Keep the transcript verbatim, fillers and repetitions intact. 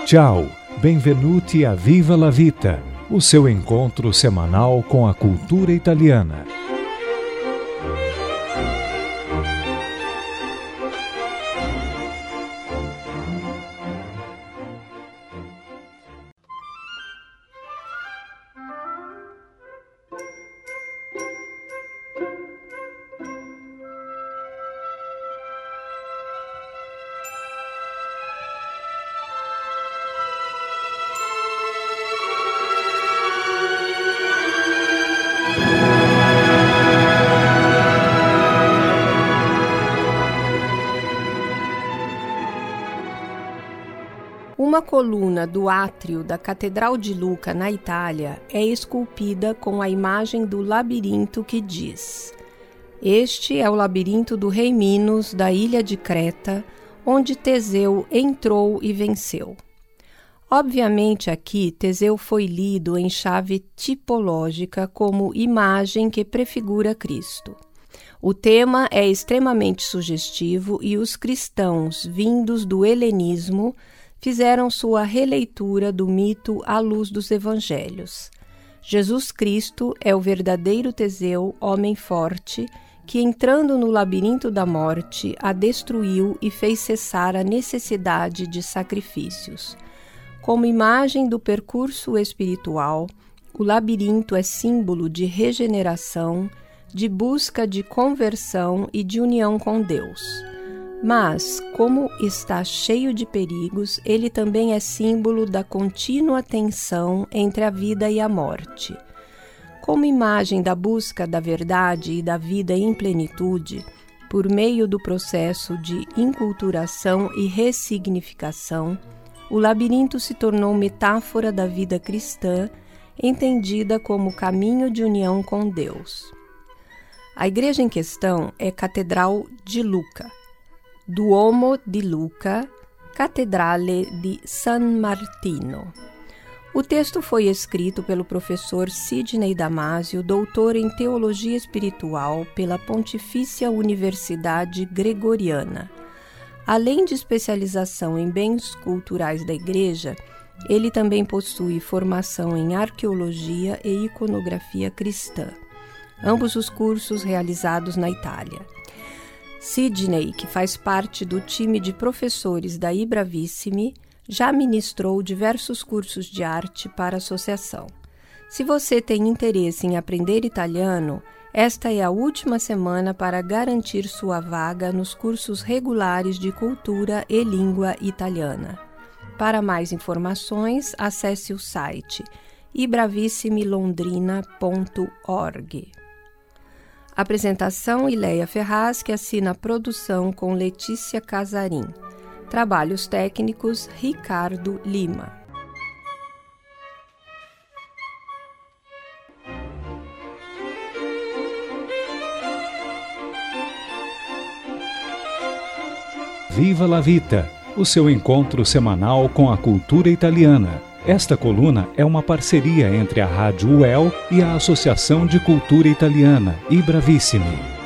Ciao, benvenuti a Viva la Vita, o seu encontro semanal com a cultura italiana. Uma coluna do átrio da Catedral de Lucca, na Itália, é esculpida com a imagem do labirinto que diz: "Este é o labirinto do rei Minos, da ilha de Creta, onde Teseu entrou e venceu." Obviamente aqui Teseu foi lido em chave tipológica como imagem que prefigura Cristo. O tema é extremamente sugestivo e os cristãos, vindos do helenismo, fizeram sua releitura do mito à luz dos evangelhos. Jesus Cristo é o verdadeiro Teseu, homem forte, que entrando no labirinto da morte, a destruiu e fez cessar a necessidade de sacrifícios. Como imagem do percurso espiritual, o labirinto é símbolo de regeneração, de busca de conversão e de união com Deus. Mas, como está cheio de perigos, ele também é símbolo da contínua tensão entre a vida e a morte. Como imagem da busca da verdade e da vida em plenitude, por meio do processo de inculturação e ressignificação, o labirinto se tornou metáfora da vida cristã, entendida como caminho de união com Deus. A igreja em questão é Catedral de Lucca, Duomo di Lucca, Cattedrale di San Martino. O texto foi escrito pelo professor Sidney Damasio, doutor em Teologia Espiritual pela Pontifícia Universidade Gregoriana. Além de especialização em bens culturais da Igreja, ele também possui formação em Arqueologia e Iconografia Cristã, ambos os cursos realizados na Itália. Sidney, que faz parte do time de professores da iBravissimi, já ministrou diversos cursos de arte para a associação. Se você tem interesse em aprender italiano, esta é a última semana para garantir sua vaga nos cursos regulares de cultura e língua italiana. Para mais informações, acesse o site i bravissimi londrina ponto org. Apresentação: Ileia Ferraz, que assina a produção com Letícia Casarim. Trabalhos técnicos: Ricardo Lima. Viva la Vita, o seu encontro semanal com a cultura italiana. Esta coluna é uma parceria entre a Rádio U E L e a Associação de Cultura Italiana, iBravissimi.